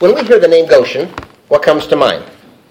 When we hear the name Goshen, what comes to mind?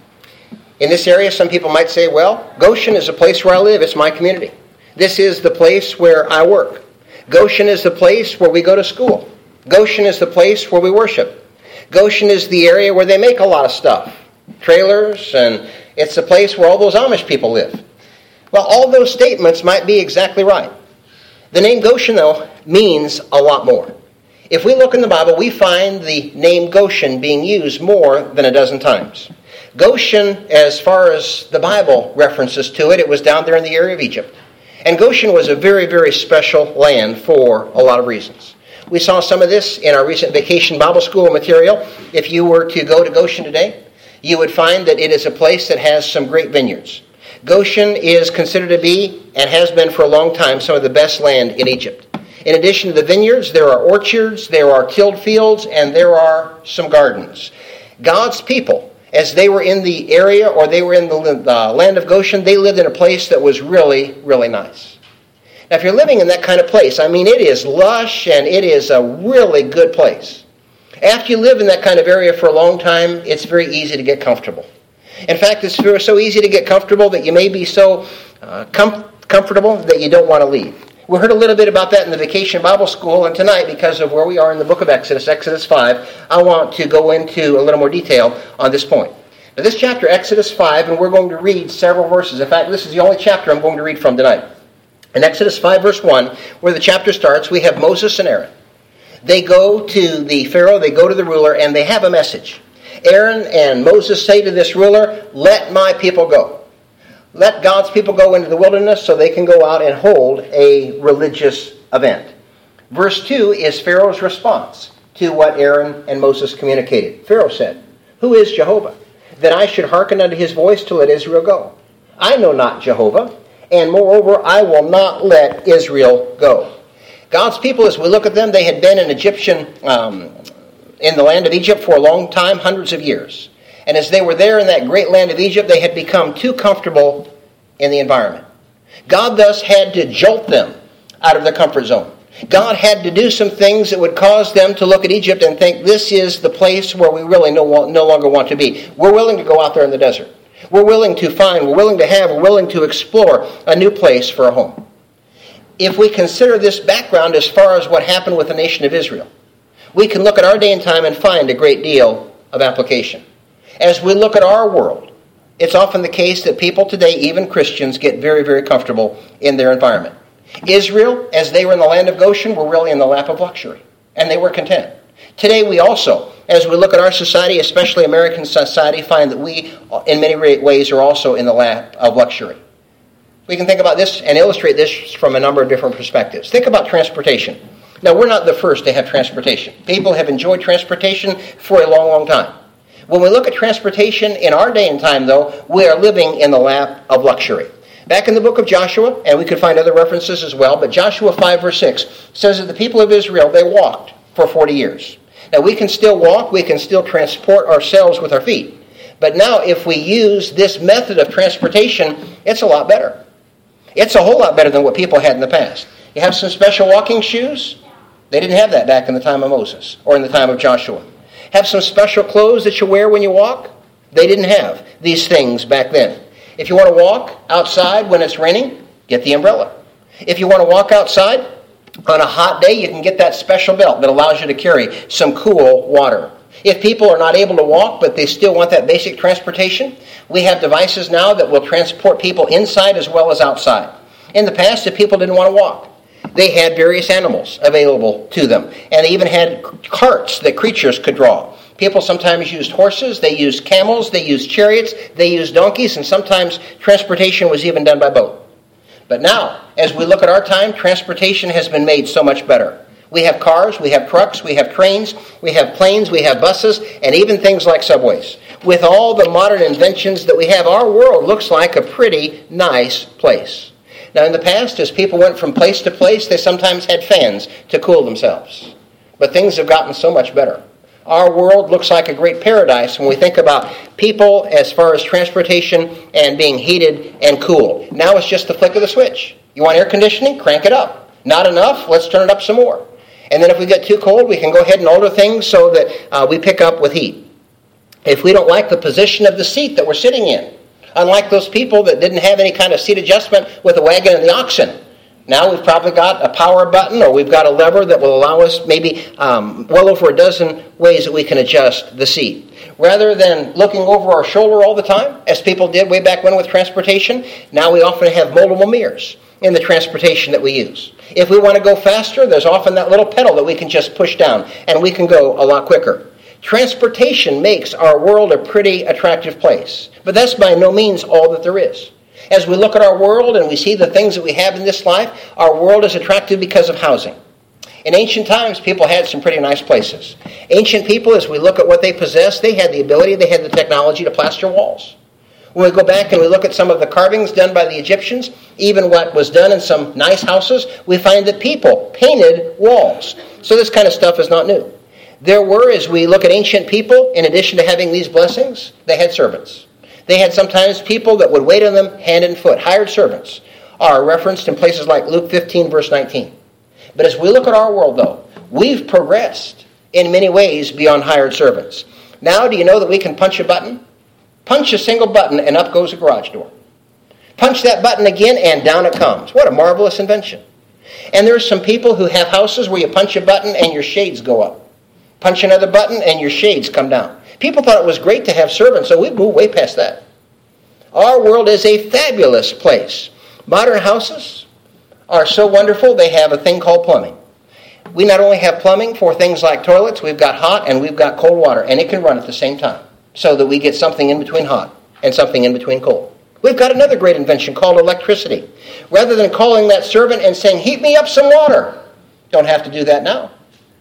In this area, some people might say, well, Goshen is a place where I live. It's my community. This is the place where I work. Goshen is the place where we go to school. Goshen is the place where we worship. Goshen is the area where they make a lot of stuff. Trailers, and it's the place where all those Amish people live. Well, all those statements might be exactly right. The name Goshen, though, means a lot more. If we look in the Bible, we find the name Goshen being used more than a dozen times. Goshen, as far as the Bible references to it, it was down there in the area of Egypt. And Goshen was a very, very special land for a lot of reasons. We saw some of this in our recent Vacation Bible School material. If you were to go to Goshen today, you would find that it is a place that has some great vineyards. Goshen is considered to be, and has been for a long time, some of the best land in Egypt. In addition to the vineyards, there are orchards, there are tilled fields, and there are some gardens. God's people, as they were in the area or they were in the land of Goshen, they lived in a place that was really, really nice. Now, if you're living in that kind of place, I mean, it is lush and it is a really good place. After you live in that kind of area for a long time, it's very easy to get comfortable. In fact, it's so easy to get comfortable that you may be so comfortable that you don't want to leave. We heard a little bit about that in the Vacation Bible School, and tonight, because of where we are in the book of Exodus, Exodus 5, I want to go into a little more detail on this point. Now, this chapter, Exodus 5, and we're going to read several verses. In fact, this is the only chapter I'm going to read from tonight. In Exodus 5, verse 1, where the chapter starts, we have Moses and Aaron. They go to the Pharaoh, they go to the ruler, and they have a message. Aaron and Moses say to this ruler, "Let my people go." Let God's people go into the wilderness so they can go out and hold a religious event. Verse 2 is Pharaoh's response to what Aaron and Moses communicated. Pharaoh said, "Who is Jehovah, that I should hearken unto his voice to let Israel go? I know not Jehovah, and moreover I will not let Israel go." God's people, as we look at them, they had been in the land of Egypt for a long time, hundreds of years. And as they were there in that great land of Egypt, they had become too comfortable in the environment. God thus had to jolt them out of their comfort zone. God had to do some things that would cause them to look at Egypt and think, this is the place where we really no longer want to be. We're willing to go out there in the desert. We're willing to find, we're willing to explore a new place for a home. If we consider this background as far as what happened with the nation of Israel, we can look at our day and time and find a great deal of application. As we look at our world, it's often the case that people today, even Christians, get very, very comfortable in their environment. Israel, as they were in the land of Goshen, were really in the lap of luxury, and they were content. Today we also, as we look at our society, especially American society, find that we, in many ways, are also in the lap of luxury. We can think about this and illustrate this from a number of different perspectives. Think about transportation. Now, we're not the first to have transportation. People have enjoyed transportation for a long, long time. When we look at transportation in our day and time, though, we are living in the lap of luxury. Back in the book of Joshua, and we could find other references as well, but Joshua 5 verse 6 says that the people of Israel, they walked for 40 years. Now, we can still walk, we can still transport ourselves with our feet. But now, if we use this method of transportation, it's a lot better. It's a whole lot better than what people had in the past. You have some special walking shoes? They didn't have that back in the time of Moses or in the time of Joshua. Have some special clothes that you wear when you walk? They didn't have these things back then. If you want to walk outside when it's raining, get the umbrella. If you want to walk outside on a hot day, you can get that special belt that allows you to carry some cool water. If people are not able to walk, but they still want that basic transportation, we have devices now that will transport people inside as well as outside. In the past, if people didn't want to walk, they had various animals available to them. And they even had carts that creatures could draw. People sometimes used horses, they used camels, they used chariots, they used donkeys, and sometimes transportation was even done by boat. But now, as we look at our time, transportation has been made so much better. We have cars, we have trucks, we have trains, we have planes, we have buses, and even things like subways. With all the modern inventions that we have, our world looks like a pretty nice place. Now, in the past, as people went from place to place, they sometimes had fans to cool themselves. But things have gotten so much better. Our world looks like a great paradise when we think about people as far as transportation and being heated and cooled. Now it's just the flick of the switch. You want air conditioning? Crank it up. Not enough? Let's turn it up some more. And then if we get too cold, we can go ahead and alter things so that we pick up with heat. If we don't like the position of the seat that we're sitting in, unlike those people that didn't have any kind of seat adjustment with the wagon and the oxen, now we've probably got a power button, or we've got a lever that will allow us maybe well over a dozen ways that we can adjust the seat. Rather than looking over our shoulder all the time, as people did way back when with transportation, now we often have multiple mirrors in the transportation that we use. If we want to go faster, there's often that little pedal that we can just push down, and we can go a lot quicker. Transportation makes our world a pretty attractive place, but that's by no means all that there is. As we look at our world and we see the things that we have in this life, our world is attractive because of housing. In ancient times, people had some pretty nice places. Ancient people, as we look at what they possessed, they had the ability, they had the technology to plaster walls. When we go back and we look at some of the carvings done by the Egyptians, even what was done in some nice houses, we find that people painted walls. So this kind of stuff is not new. There were, as we look at ancient people, in addition to having these blessings, they had servants. They had sometimes people that would wait on them hand and foot. Hired servants are referenced in places like Luke 15, verse 19. But as we look at our world, though, we've progressed in many ways beyond hired servants. Now, do you know that we can punch a button? Punch a single button and up goes a garage door. Punch that button again and down it comes. What a marvelous invention. And there are some people who have houses where you punch a button and your shades go up. Punch another button and your shades come down. People thought it was great to have servants, so we've moved way past that. Our world is a fabulous place. Modern houses are so wonderful, they have a thing called plumbing. We not only have plumbing for things like toilets, we've got hot and we've got cold water, and it can run at the same time, so that we get something in between hot and something in between cold. We've got another great invention called electricity. Rather than calling that servant and saying, heat me up some water, don't have to do that now.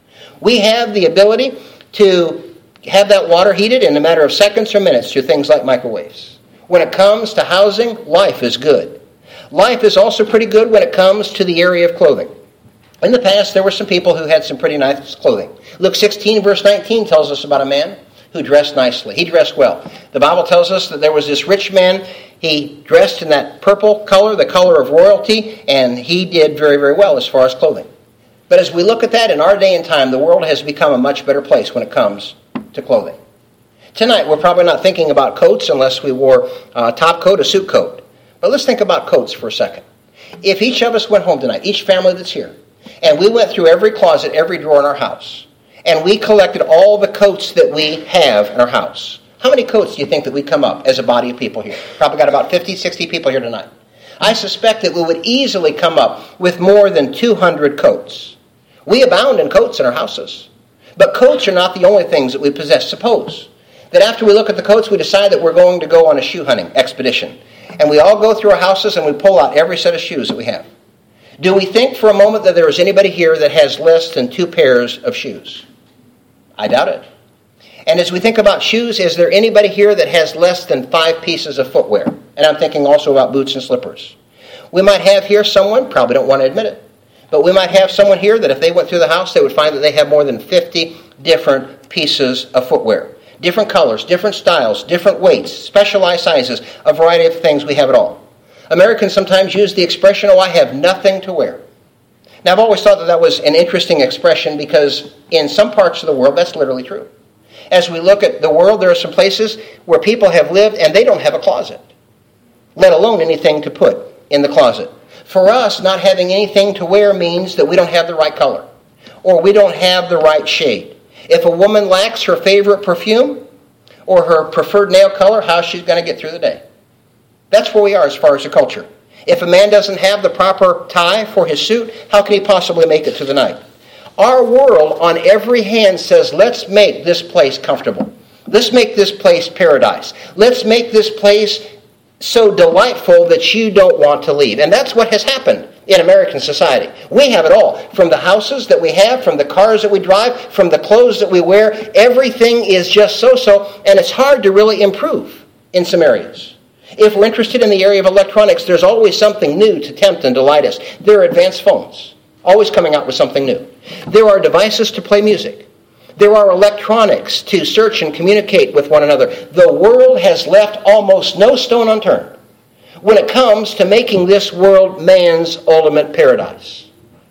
We have the ability to have that water heated in a matter of seconds or minutes through things like microwaves. When it comes to housing, life is good. Life is also pretty good when it comes to the area of clothing. In the past, there were some people who had some pretty nice clothing. Luke 16, verse 19 tells us about a man who dressed nicely. He dressed well. The Bible tells us that there was this rich man. He dressed in that purple color, the color of royalty, and he did very, very well as far as clothing. But as we look at that in our day and time, the world has become a much better place when it comes to clothing. Tonight, we're probably not thinking about coats unless we wore a top coat, a suit coat. But let's think about coats for a second. If each of us went home tonight, each family that's here, and we went through every closet, every drawer in our house, and we collected all the coats that we have in our house, how many coats do you think that we'd come up as a body of people here? Probably got about 50, 60 people here tonight. I suspect that we would easily come up with more than 200 coats. We abound in coats in our houses. But coats are not the only things that we possess. Suppose that after we look at the coats, we decide that we're going to go on a shoe hunting expedition. And we all go through our houses and we pull out every set of shoes that we have. Do we think for a moment that there is anybody here that has less than 2 pairs of shoes? I doubt it. And as we think about shoes, is there anybody here that has less than 5 pieces of footwear? And I'm thinking also about boots and slippers. We might have here someone, probably don't want to admit it, but we might have someone here that if they went through the house, they would find that they have more than 50 different pieces of footwear. Different colors, different styles, different weights, specialized sizes, a variety of things. We have it all. Americans sometimes use the expression, oh, I have nothing to wear. Now, I've always thought that that was an interesting expression because in some parts of the world, that's literally true. As we look at the world, there are some places where people have lived and they don't have a closet, let alone anything to put in the closet. For us, not having anything to wear means that we don't have the right color or we don't have the right shade. If a woman lacks her favorite perfume or her preferred nail color, how's she going to get through the day? That's where we are as far as the culture. If a man doesn't have the proper tie for his suit, how can he possibly make it to the night? Our world on every hand says, let's make this place comfortable. Let's make this place paradise. Let's make this place so delightful that you don't want to leave. And that's what has happened in American society. We have it all. From the houses that we have, from the cars that we drive, from the clothes that we wear, everything is just so-so, and it's hard to really improve in some areas. If we're interested in the area of electronics, there's always something new to tempt and delight us. There are advanced phones, always coming out with something new. There are devices to play music. There are electronics to search and communicate with one another. The world has left almost no stone unturned when it comes to making this world man's ultimate paradise.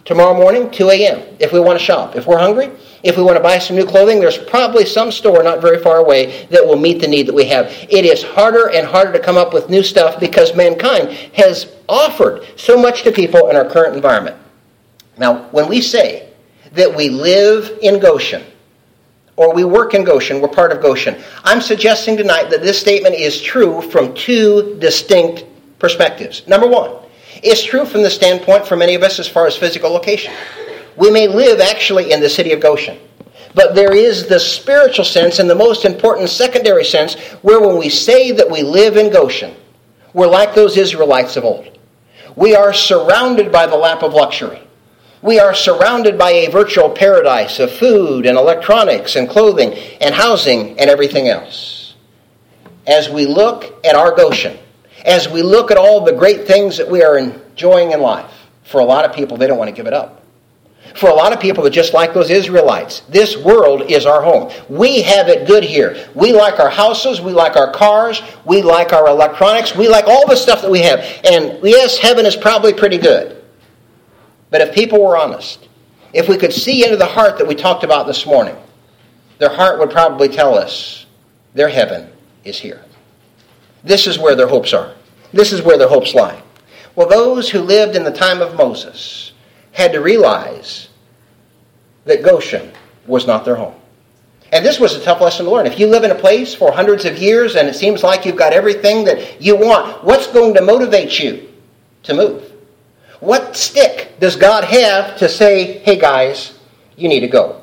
Tomorrow morning, 2 a.m., if we want to shop. If we're hungry, if we want to buy some new clothing, there's probably some store not very far away that will meet the need that we have. It is harder and harder to come up with new stuff because mankind has offered so much to people in our current environment. Now, when we say that we live in Goshen, or we work in Goshen, we're part of Goshen, I'm suggesting tonight that this statement is true from two distinct perspectives. Number one, it's true from the standpoint for many of us as far as physical location. We may live actually in the city of Goshen, but there is the spiritual sense and the most important secondary sense where when we say that we live in Goshen, we're like those Israelites of old. We are surrounded by the lap of luxury. We are surrounded by a virtual paradise of food and electronics and clothing and housing and everything else. As we look at our Goshen, as we look at all the great things that we are enjoying in life, for a lot of people, they don't want to give it up. For a lot of people, they're just like those Israelites. This world is our home. We have it good here. We like our houses. We like our cars. We like our electronics. We like all the stuff that we have. And yes, heaven is probably pretty good. But if people were honest, if we could see into the heart that we talked about this morning, their heart would probably tell us their heaven is here. This is where their hopes are. This is where their hopes lie. Well, those who lived in the time of Moses had to realize that Goshen was not their home. And this was a tough lesson to learn. If you live in a place for hundreds of years and it seems like you've got everything that you want, what's going to motivate you to move? What stick does God have to say, hey guys, you need to go?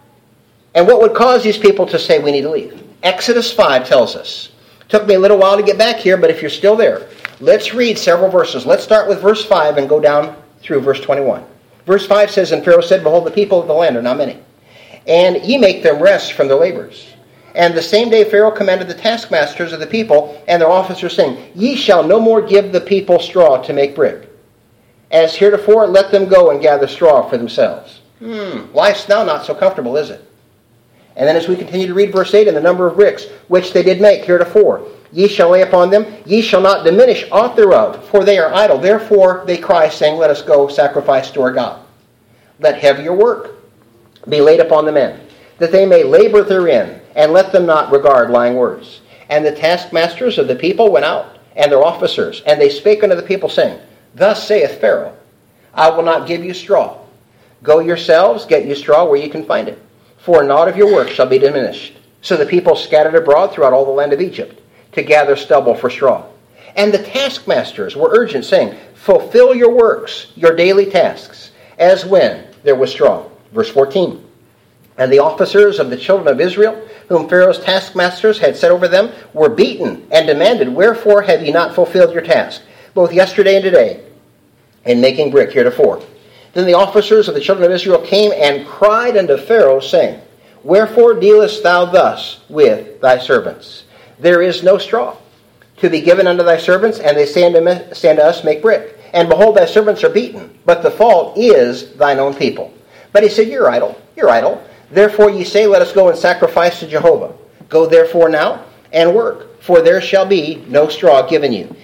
And what would cause these people to say we need to leave? Exodus 5 tells us. Took me a little while to get back here, but if you're still there, let's read several verses. Let's start with verse 5 and go down through verse 21. Verse 5 says, And Pharaoh said, Behold, the people of the land are not many, and ye make them rest from their labors. And the same day Pharaoh commanded the taskmasters of the people and their officers, saying, Ye shall no more give the people straw to make brick. As heretofore, let them go and gather straw for themselves. Life's now not so comfortable, is it? And then as we continue to read verse 8, And the number of bricks which they did make heretofore, ye shall lay upon them, ye shall not diminish aught thereof, for they are idle. Therefore they cry, saying, Let us go sacrifice to our God. Let heavier work be laid upon the men, that they may labor therein, and let them not regard lying words. And the taskmasters of the people went out, and their officers, and they spake unto the people, saying, Thus saith Pharaoh, I will not give you straw. Go yourselves, get you straw where you can find it, for naught of your work shall be diminished. So the people scattered abroad throughout all the land of Egypt, to gather stubble for straw. And the taskmasters were urgent, saying, Fulfill your works, your daily tasks, as when there was straw. Verse 14. And the officers of the children of Israel, whom Pharaoh's taskmasters had set over them, were beaten and demanded, Wherefore have ye not fulfilled your task, both yesterday and today, in making brick heretofore? Then the officers of the children of Israel came and cried unto Pharaoh, saying, Wherefore dealest thou thus with thy servants? There is no straw to be given unto thy servants, and they say unto us, Make brick. And behold, thy servants are beaten, but the fault is thine own people. But he said, You're idle, you're idle. Therefore ye say, Let us go and sacrifice to Jehovah. Go therefore now and work, for there shall be no straw given you.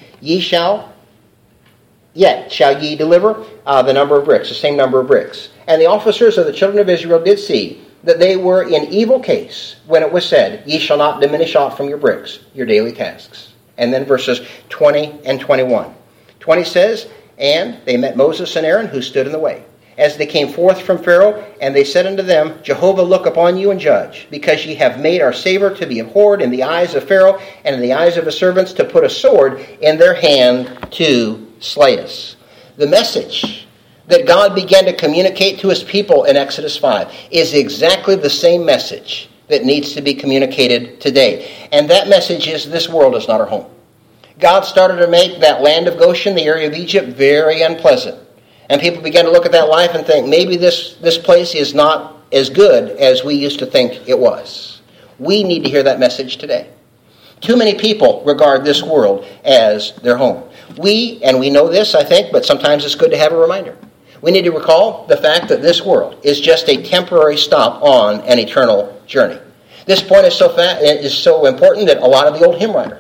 Yet shall ye deliver the number of bricks, the same number of bricks. And the officers of the children of Israel did see that they were in evil case when it was said, Ye shall not diminish aught from your bricks, your daily tasks. And then verses 20 and 21. 20 says, And they met Moses and Aaron, who stood in the way, as they came forth from Pharaoh, and they said unto them, Jehovah look upon you and judge, because ye have made our savor to be abhorred in the eyes of Pharaoh, and in the eyes of his servants, to put a sword in their hand to slay us. The message that God began to communicate to his people in Exodus 5 is exactly the same message that needs to be communicated today. And that message is this world is not our home. God started to make that land of Goshen, the area of Egypt, very unpleasant. And people began to look at that life and think, maybe this place is not as good as we used to think it was. We need to hear that message today. Too many people regard this world as their home. We know this, I think, but sometimes it's good to have a reminder. We need to recall the fact that this world is just a temporary stop on an eternal journey. This point is so important that a lot of the old hymn writers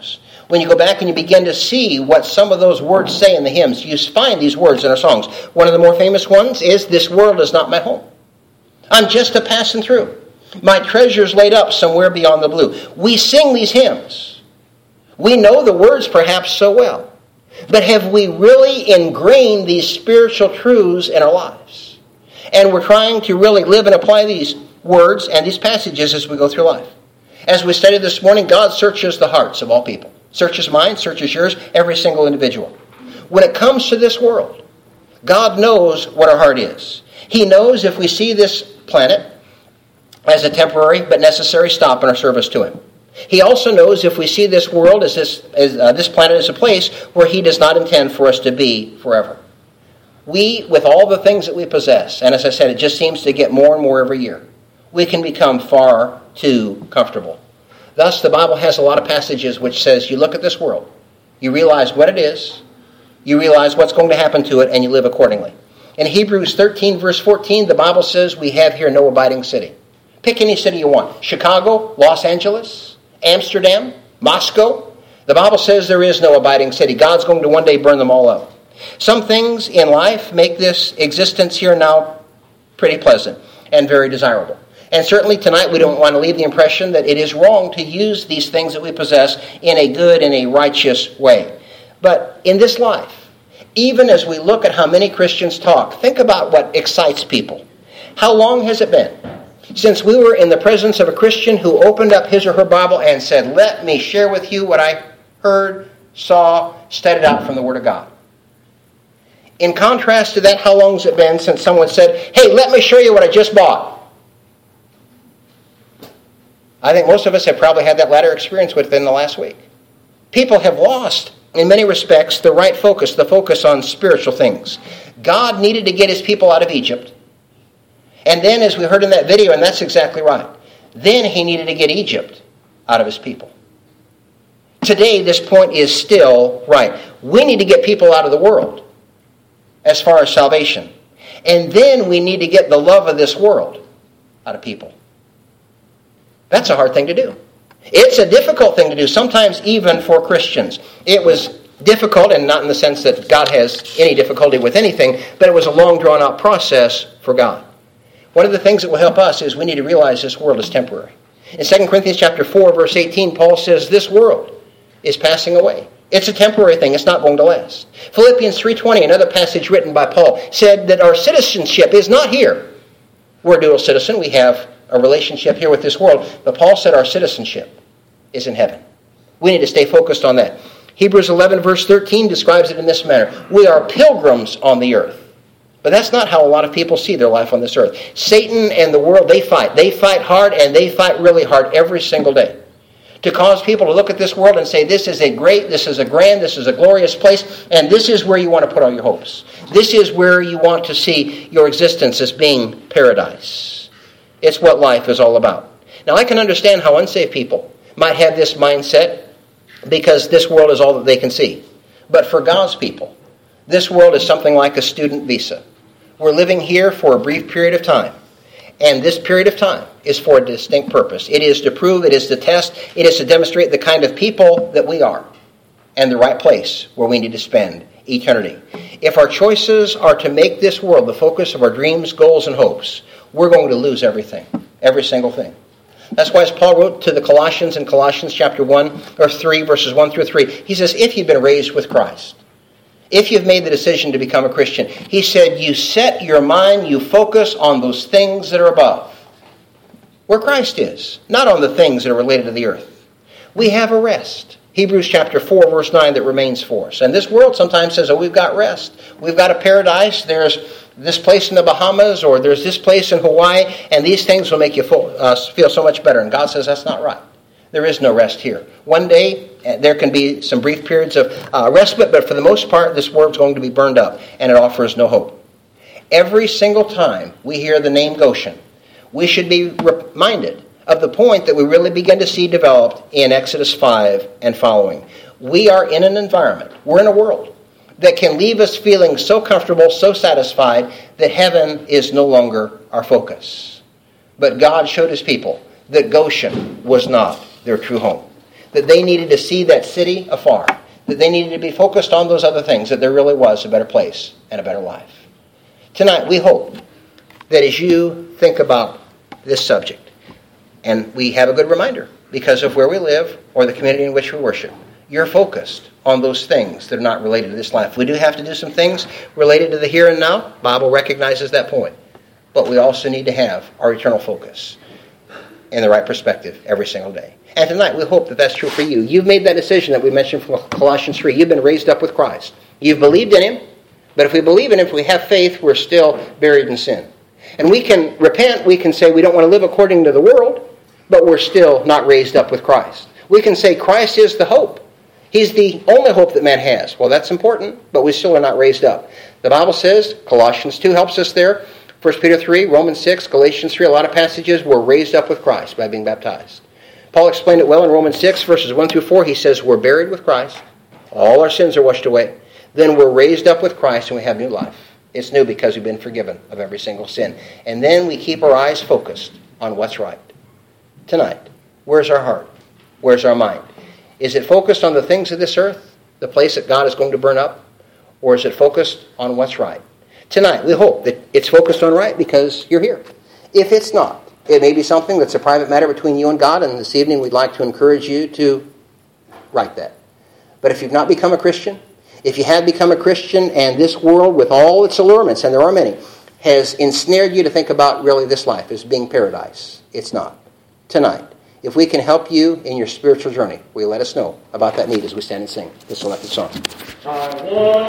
When you go back and you begin to see what some of those words say in the hymns, you find these words in our songs. One of the more famous ones is, "This world is not my home. I'm just a passing through. My treasure's laid up somewhere beyond the blue." We sing these hymns. We know the words perhaps so well. But have we really ingrained these spiritual truths in our lives? And we're trying to really live and apply these words and these passages as we go through life. As we studied this morning, God searches the hearts of all people. Searches mine, searches yours, every single individual. When it comes to this world, God knows what our heart is. He knows if we see this planet as a temporary but necessary stop in our service to Him. He also knows if we see this world as this planet as a place where He does not intend for us to be forever. We, with all the things that we possess, and as I said, it just seems to get more and more every year, we can become far too comfortable. Thus, the Bible has a lot of passages which says you look at this world, you realize what it is, you realize what's going to happen to it, and you live accordingly. In Hebrews 13, verse 14, the Bible says we have here no abiding city. Pick any city you want. Chicago, Los Angeles, Amsterdam, Moscow. The Bible says there is no abiding city. God's going to one day burn them all up. Some things in life make this existence here now pretty pleasant and very desirable. And certainly tonight we don't want to leave the impression that it is wrong to use these things that we possess in a good and a righteous way. But in this life, even as we look at how many Christians talk, think about what excites people. How long has it been since we were in the presence of a Christian who opened up his or her Bible and said, "Let me share with you what I heard, saw, studied out from the Word of God"? In contrast to that, how long has it been since someone said, "Hey, let me show you what I just bought"? I think most of us have probably had that latter experience within the last week. People have lost, in many respects, the right focus, the focus on spiritual things. God needed to get His people out of Egypt. And then, as we heard in that video, and that's exactly right, then He needed to get Egypt out of His people. Today, this point is still right. We need to get people out of the world as far as salvation. And then we need to get the love of this world out of people. That's a hard thing to do. It's a difficult thing to do, sometimes even for Christians. It was difficult, and not in the sense that God has any difficulty with anything, but it was a long, drawn-out process for God. One of the things that will help us is we need to realize this world is temporary. In 2 Corinthians chapter 4, verse 18, Paul says this world is passing away. It's a temporary thing. It's not going to last. Philippians 3:20, another passage written by Paul, said that our citizenship is not here. We're a dual citizen. We have a relationship here with this world. But Paul said our citizenship is in heaven. We need to stay focused on that. Hebrews 11, verse 13 describes it in this manner. We are pilgrims on the earth. But that's not how a lot of people see their life on this earth. Satan and the world, they fight. They fight hard, and they fight really hard every single day to cause people to look at this world and say, this is a great, this is a grand, this is a glorious place, and this is where you want to put all your hopes. This is where you want to see your existence as being paradise. It's what life is all about. Now, I can understand how unsaved people might have this mindset because this world is all that they can see. But for God's people, this world is something like a student visa. We're living here for a brief period of time. And this period of time is for a distinct purpose. It is to prove, it is to test, it is to demonstrate the kind of people that we are and the right place where we need to spend eternity. If our choices are to make this world the focus of our dreams, goals, and hopes, we're going to lose everything, every single thing. That's why as Paul wrote to the Colossians in Colossians chapter 1 or 3, verses 1 through 3, he says, if you've been raised with Christ, if you've made the decision to become a Christian, he said, you set your mind, you focus on those things that are above, where Christ is, not on the things that are related to the earth. We have a rest. Hebrews chapter 4, verse 9, that remains for us. And this world sometimes says, oh, we've got rest. We've got a paradise. There's this place in the Bahamas, or there's this place in Hawaii, and these things will make you feel so much better. And God says that's not right. There is no rest here. One day, there can be some brief periods of respite, but for the most part, this world's going to be burned up, and it offers no hope. Every single time we hear the name Goshen, we should be reminded of the point that we really begin to see developed in Exodus 5 and following. We are in an environment, we're in a world that can leave us feeling so comfortable, so satisfied, that heaven is no longer our focus. But God showed His people that Goshen was not their true home. that they needed to see that city afar, that they needed to be focused on those other things, that there really was a better place and a better life. Tonight, we hope that as you think about this subject, and we have a good reminder because of where we live or the community in which we worship, you're focused on those things that are not related to this life. We do have to do some things related to the here and now. The Bible recognizes that point. But we also need to have our eternal focus in the right perspective every single day. And tonight, we hope that that's true for you. You've made that decision that we mentioned from Colossians 3. You've been raised up with Christ. You've believed in Him. But if we believe in Him, if we have faith, we're still buried in sin. And we can repent. We can say we don't want to live according to the world, but we're still not raised up with Christ. We can say Christ is the hope. He's the only hope that man has. Well, that's important, but we still are not raised up. The Bible says, Colossians 2 helps us there, 1 Peter 3, Romans 6, Galatians 3, a lot of passages, we're raised up with Christ by being baptized. Paul explained it well in Romans 6, verses 1 through 4. He says, we're buried with Christ. All our sins are washed away. Then we're raised up with Christ and we have new life. It's new because we've been forgiven of every single sin. And then we keep our eyes focused on what's right. Tonight, where's our heart? Where's our mind? Is it focused on the things of this earth, the place that God is going to burn up? Or is it focused on what's right? Tonight, we hope that it's focused on right because you're here. If it's not, it may be something that's a private matter between you and God, and this evening we'd like to encourage you to write that. But if you've not become a Christian, if you have become a Christian and this world with all its allurements, and there are many, has ensnared you to think about really this life as being paradise, it's not. Tonight, if we can help you in your spiritual journey, will you let us know about that need as we stand and sing this selected song?